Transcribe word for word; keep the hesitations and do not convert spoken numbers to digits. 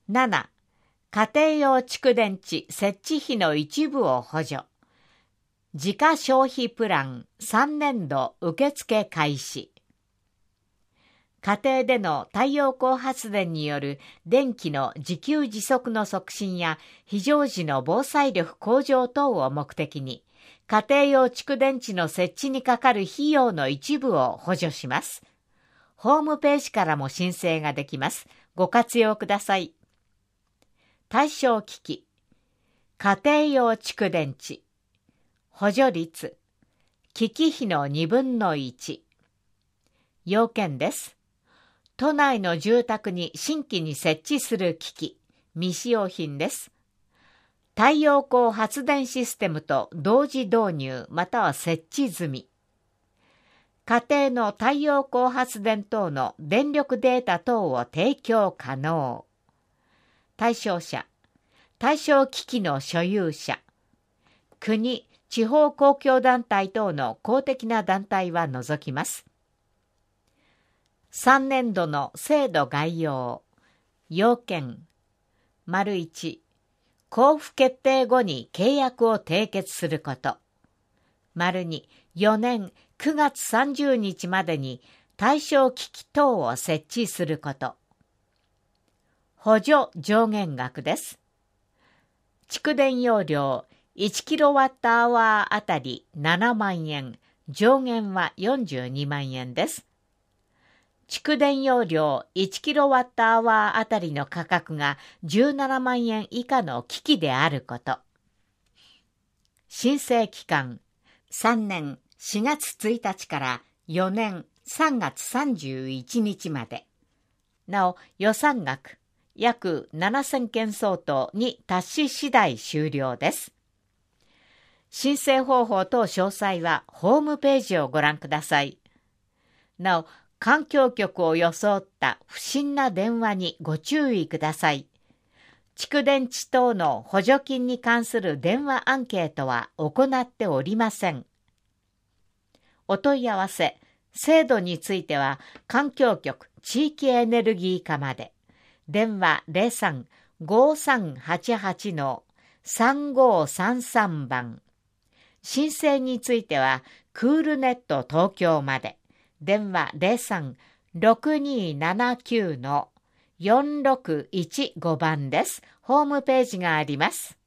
なな、家庭用蓄電池設置費の一部を補助。自家消費プランさんねんど受付開始。家庭での太陽光発電による電気の自給自足の促進や非常時の防災力向上等を目的に、家庭用蓄電池の設置にかかる費用の一部を補助します。ホームページからも申請ができます。ご活用ください。対象機器、家庭用蓄電池、補助率、機器費のにぶんのいち。要件です。都内の住宅に新規に設置する機器、未使用品です。太陽光発電システムと同時導入または設置済み。家庭の太陽光発電等の電力データ等を提供可能。対象者、対象機器の所有者、国、地方公共団体等の公的な団体は除きます。さんねんどの制度概要。要件。丸いち、交付決定後に契約を締結すること。丸に、よねんくがつさんじゅうにちまでに対象機器等を設置すること。補助上限額です。蓄電容量いちキロワットアワーあたりななまんえん、上限はよんじゅうにまんえんです。蓄電容量いちキロワットアワーあたりの価格がじゅうななまんえん以下の機器であること。申請期間、さんねんしがつついたちからよねんさんがつさんじゅういちにちまで。なお、予算額、約ななせんけん相当に達し次第終了です。申請方法等詳細はホームページをご覧ください。なお、環境局を装った不審な電話にご注意ください。蓄電池等の補助金に関する電話アンケートは行っておりません。お問い合わせ、制度については環境局地域エネルギー課まで。電話 ゼロさん ごさんはちはち さんごさんさん 番。申請についてはクールネット東京まで。電話 ゼロさん ろくにななきゅう よんろくいちご 番です。ホームページがあります。